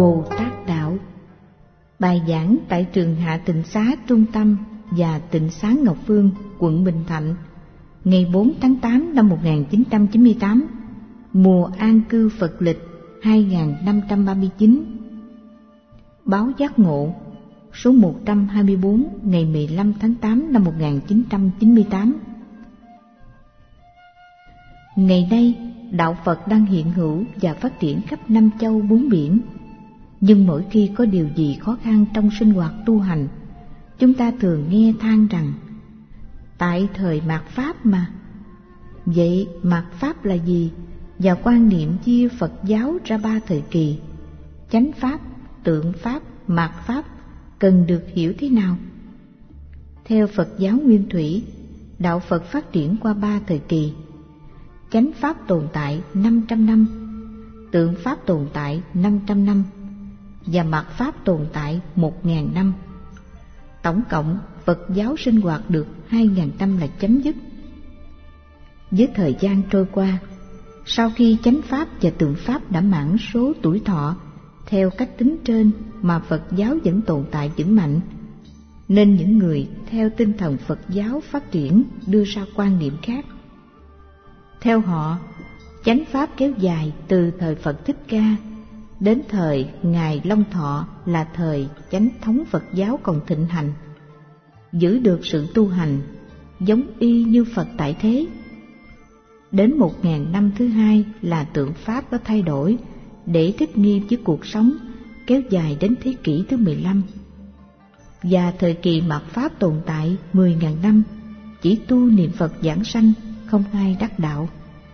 Bồ Tát Đạo. Bài giảng tại trường Hạ Tịnh Xá Trung Tâm và Tịnh Xá Ngọc Phương, quận Bình Thạnh, ngày 4 tháng 8 năm 1998, mùa an cư Phật lịch 2539. Báo Giác Ngộ số 124 ngày 15 tháng 8 năm 1998. Ngày nay, đạo Phật đang hiện hữu và phát triển khắp năm châu bốn biển. Nhưng mỗi khi có điều gì khó khăn trong sinh hoạt tu hành, chúng ta thường nghe than rằng tại thời mạt Pháp mà. Vậy mạt Pháp là gì? Và quan niệm chia Phật giáo ra ba thời kỳ: chánh Pháp, tượng Pháp, mạt Pháp cần được hiểu thế nào? Theo Phật giáo Nguyên Thủy, đạo Phật phát triển qua ba thời kỳ. Chánh Pháp tồn tại 500 năm, tượng Pháp tồn tại 500 năm và mạt Pháp tồn tại 1000 năm. Tổng cộng Phật giáo sinh hoạt được 2000 năm là chấm dứt. Với thời gian trôi qua, sau khi chánh Pháp và tượng Pháp đã mãn số tuổi thọ theo cách tính trên mà Phật giáo vẫn tồn tại vững mạnh, nên những người theo tinh thần Phật giáo phát triển đưa ra quan niệm khác. Theo họ, chánh Pháp kéo dài từ thời Phật Thích Ca đến thời Ngài Long Thọ là thời chánh thống Phật giáo còn thịnh hành, giữ được sự tu hành giống y như Phật tại thế. Đến 1000 năm thứ hai là tượng Pháp có thay đổi để thích nghi với cuộc sống, kéo dài đến thế kỷ thứ 15. Và thời kỳ mạt Pháp tồn tại 10.000 năm, chỉ tu niệm Phật giảng sanh, không ai đắc đạo.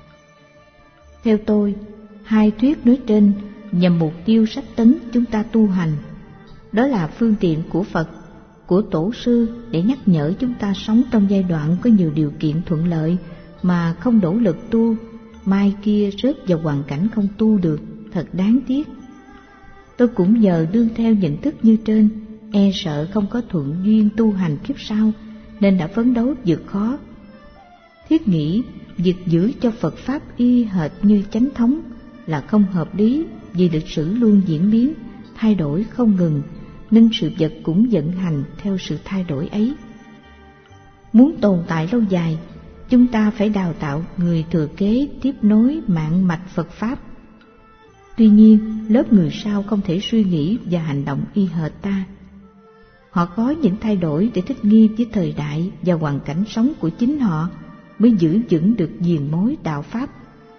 Theo tôi, hai thuyết nói trên nhằm mục tiêu sách tấn chúng ta tu hành. Đó là phương tiện của Phật, của Tổ sư để nhắc nhở chúng ta sống trong giai đoạn có nhiều điều kiện thuận lợi mà không nỗ lực tu, mai kia rớt vào hoàn cảnh không tu được, thật đáng tiếc. Tôi cũng nhờ đương theo nhận thức như trên, e sợ không có thuận duyên tu hành kiếp sau, nên đã phấn đấu vượt khó. Thiết nghĩ việc giữ cho Phật Pháp y hệt như chánh thống là không hợp lý, vì lịch sử luôn diễn biến, thay đổi không ngừng, nên sự vật cũng vận hành theo sự thay đổi ấy. Muốn tồn tại lâu dài, chúng ta phải đào tạo người thừa kế tiếp nối mạng mạch Phật Pháp. Tuy nhiên, lớp người sau không thể suy nghĩ và hành động y hệt ta. Họ có những thay đổi để thích nghi với thời đại và hoàn cảnh sống của chính họ, mới giữ vững được diền mối đạo Pháp.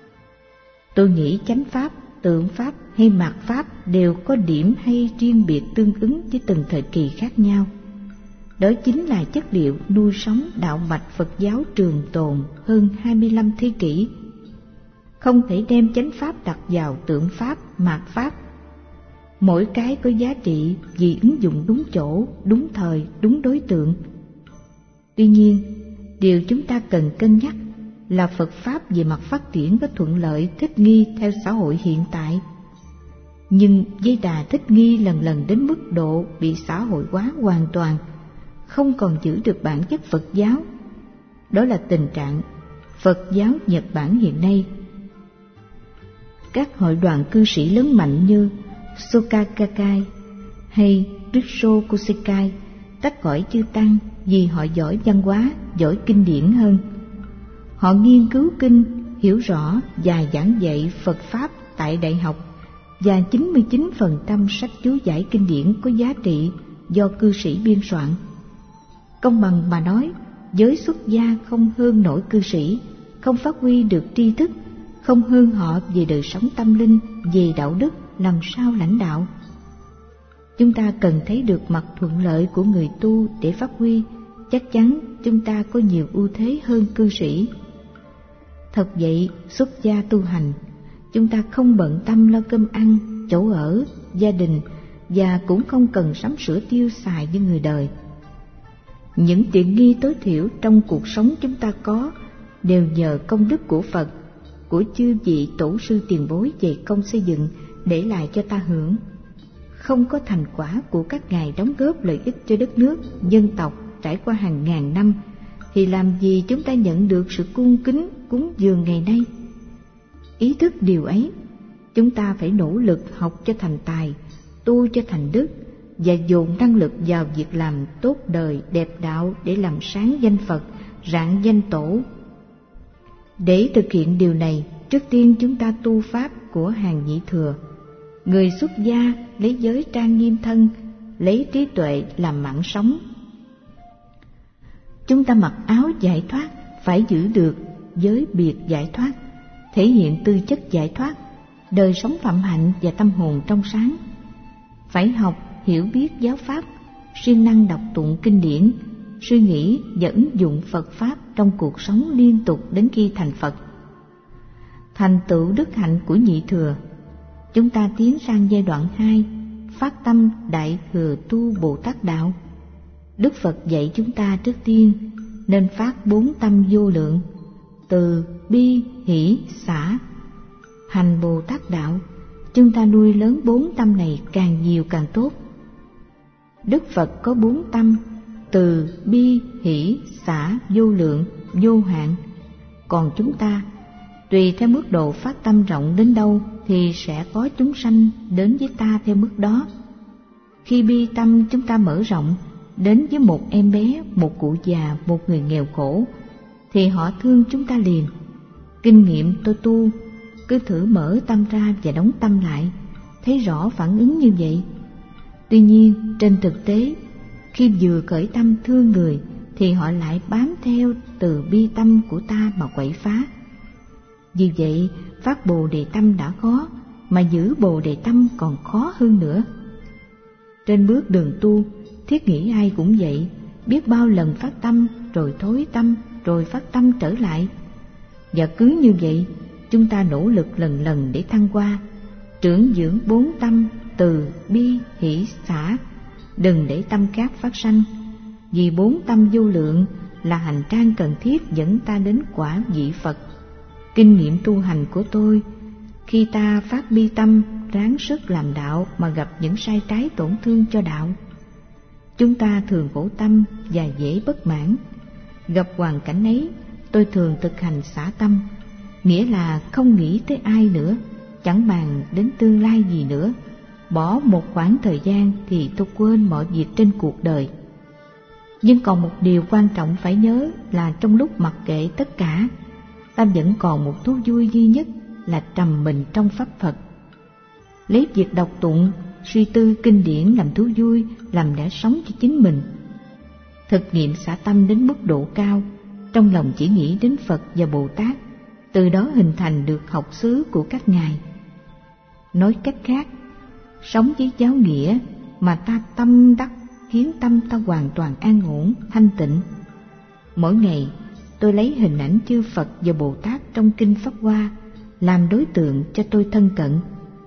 Tôi nghĩ chánh Pháp, tượng Pháp hay mạt Pháp đều có điểm hay riêng biệt tương ứng với từng thời kỳ khác nhau. Đó chính là chất liệu nuôi sống đạo mạch Phật giáo trường tồn hơn 25 thế kỷ. Không thể đem chánh Pháp đặt vào tượng Pháp, mạt Pháp. Mỗi cái có giá trị vì ứng dụng đúng chỗ, đúng thời, đúng đối tượng. Tuy nhiên, điều chúng ta cần cân nhắc là Phật Pháp về mặt phát triển có thuận lợi thích nghi theo xã hội hiện tại. Nhưng với đà thích nghi lần lần đến mức độ bị xã hội hóa hoàn toàn, không còn giữ được bản chất Phật giáo. Đó là tình trạng Phật giáo Nhật Bản hiện nay. Các hội đoàn cư sĩ lớn mạnh như Soka Gakkai hay Riksokusekai tách gọi chư tăng vì họ giỏi văn hóa, giỏi kinh điển hơn. Họ nghiên cứu kinh, hiểu rõ và giảng dạy Phật Pháp tại đại học, và 99% sách chú giải kinh điển có giá trị do cư sĩ biên soạn. Công bằng mà nói, giới xuất gia không hơn nổi cư sĩ, không phát huy được tri thức, không hơn họ về đời sống tâm linh, về đạo đức, làm sao lãnh đạo. Chúng ta cần thấy được mặt thuận lợi của người tu để phát huy. Chắc chắn chúng ta có nhiều ưu thế hơn cư sĩ. Thật vậy, xuất gia tu hành, chúng ta không bận tâm lo cơm ăn, chỗ ở, gia đình, và cũng không cần sắm sửa tiêu xài như người đời. Những tiện nghi tối thiểu trong cuộc sống chúng ta có đều nhờ công đức của Phật, của chư vị tổ sư tiền bối dày công xây dựng để lại cho ta hưởng. Không có thành quả của các ngài đóng góp lợi ích cho đất nước, dân tộc trải qua hàng ngàn năm, thì làm gì chúng ta nhận được sự cung kính cúng dường ngày nay? Ý thức điều ấy, chúng ta phải nỗ lực học cho thành tài, tu cho thành đức và dồn năng lực vào việc làm tốt đời đẹp đạo để làm sáng danh Phật, rạng danh Tổ. Để thực hiện điều này, trước tiên chúng ta tu pháp của hàng nhị thừa. Người xuất gia lấy giới trang nghiêm thân, lấy trí tuệ làm mạng sống. Chúng ta mặc áo giải thoát, phải giữ được giới biệt giải thoát, thể hiện tư chất giải thoát, đời sống phạm hạnh và tâm hồn trong sáng. Phải học, hiểu biết giáo pháp, siêng năng đọc tụng kinh điển, suy nghĩ và ứng dụng Phật pháp trong cuộc sống liên tục đến khi thành Phật. Thành tựu đức hạnh của nhị thừa, chúng ta tiến sang giai đoạn 2, phát tâm đại thừa tu Bồ Tát đạo. Đức Phật dạy chúng ta trước tiên nên phát 4 tâm vô lượng: từ, bi, hỷ, xả. Hành Bồ Tát đạo, chúng ta nuôi lớn 4 tâm này càng nhiều càng tốt. Đức Phật có 4 tâm: từ, bi, hỷ, xả, vô lượng, vô hạn. Còn chúng ta, tùy theo mức độ phát tâm rộng đến đâu thì sẽ có chúng sanh đến với ta theo mức đó. Khi bi tâm chúng ta mở rộng đến với một em bé, một cụ già, một người nghèo khổ, thì họ thương chúng ta liền. Kinh nghiệm tôi tu, cứ thử mở tâm ra và đóng tâm lại, thấy rõ phản ứng như vậy. Tuy nhiên trên thực tế, khi vừa khởi tâm thương người thì họ lại bám theo từ bi tâm của ta mà quậy phá. Vì vậy, phát Bồ Đề tâm đã khó, mà giữ Bồ Đề tâm còn khó hơn nữa. Trên bước đường tu, thiết nghĩ ai cũng vậy, biết bao lần phát tâm, rồi thối tâm, rồi phát tâm trở lại. Và cứ như vậy, chúng ta nỗ lực lần lần để thăng qua, trưởng dưỡng 4 tâm từ, bi, hỷ, xả, đừng để tâm khác phát sanh. Vì 4 tâm vô lượng là hành trang cần thiết dẫn ta đến quả vị Phật. Kinh nghiệm tu hành của tôi, khi ta phát bi tâm, ráng sức làm đạo mà gặp những sai trái tổn thương cho đạo, chúng ta thường khổ tâm và dễ bất mãn. Gặp hoàn cảnh ấy, tôi thường thực hành xả tâm, nghĩa là không nghĩ tới ai nữa, chẳng bàn đến tương lai gì nữa. Bỏ một khoảng thời gian thì tôi quên mọi việc trên cuộc đời. Nhưng còn một điều quan trọng phải nhớ là trong lúc mặc kệ tất cả, ta vẫn còn một thú vui duy nhất là trầm mình trong pháp Phật. Lấy việc đọc tụng, suy tư kinh điển làm thú vui, làm lẽ sống cho chính mình. Thực nghiệm xả tâm đến mức độ cao, trong lòng chỉ nghĩ đến Phật và Bồ Tát, từ đó hình thành được học xứ của các ngài. Nói cách khác, sống với giáo nghĩa mà ta tâm đắc khiến tâm ta hoàn toàn an ổn, thanh tịnh. Mỗi ngày tôi lấy hình ảnh chư Phật và Bồ Tát trong kinh Pháp Hoa làm đối tượng cho tôi thân cận.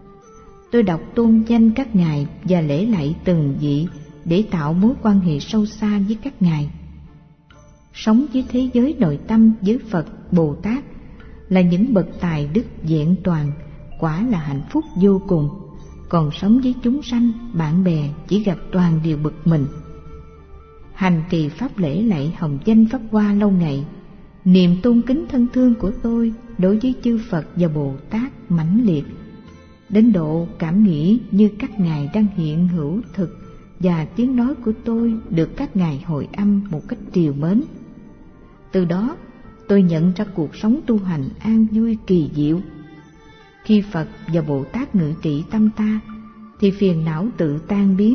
Tôi đọc tôn danh các ngài và lễ lạy từng vị để tạo mối quan hệ sâu xa với các ngài. Sống với thế giới nội tâm với Phật, Bồ Tát là những bậc tài đức vẹn toàn, quả là hạnh phúc vô cùng. Còn sống với chúng sanh, bạn bè chỉ gặp toàn điều bực mình. Hành trì pháp lễ lạy hồng danh Pháp Hoa lâu ngày, niềm tôn kính thân thương của tôi đối với chư Phật và Bồ Tát mãnh liệt, đến độ cảm nghĩ như các ngài đang hiện hữu thực, và tiếng nói của tôi được các ngài hồi âm một cách trìu mến. Từ đó tôi nhận ra cuộc sống tu hành an vui kỳ diệu. Khi Phật và Bồ Tát ngự trị tâm ta thì phiền não tự tan biến.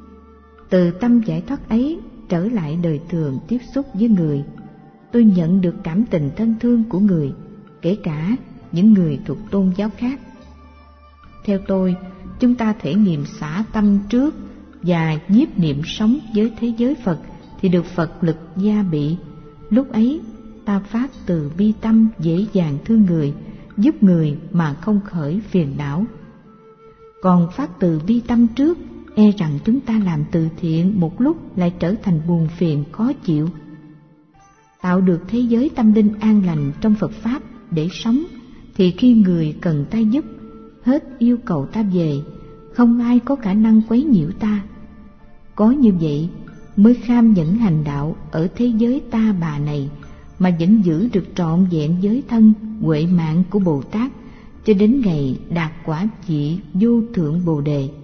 Từ tâm giải thoát ấy trở lại đời thường tiếp xúc với người, tôi nhận được cảm tình thân thương của người, kể cả những người thuộc tôn giáo khác. Theo tôi, chúng ta thể nghiệm xả tâm trước và nhiếp niệm sống với thế giới Phật thì được Phật lực gia bị. Lúc ấy ta phát từ bi tâm dễ dàng thương người, giúp người mà không khởi phiền não. Còn phát từ bi tâm trước, e rằng chúng ta làm từ thiện một lúc lại trở thành buồn phiền khó chịu. Tạo được thế giới tâm linh an lành trong Phật Pháp để sống, thì khi người cần ta giúp, hết yêu cầu ta về, không ai có khả năng quấy nhiễu ta. Có như vậy mới kham nhẫn hành đạo ở thế giới ta bà này, mà vẫn giữ được trọn vẹn giới thân huệ mạng của Bồ Tát cho đến ngày đạt quả vị vô thượng Bồ Đề.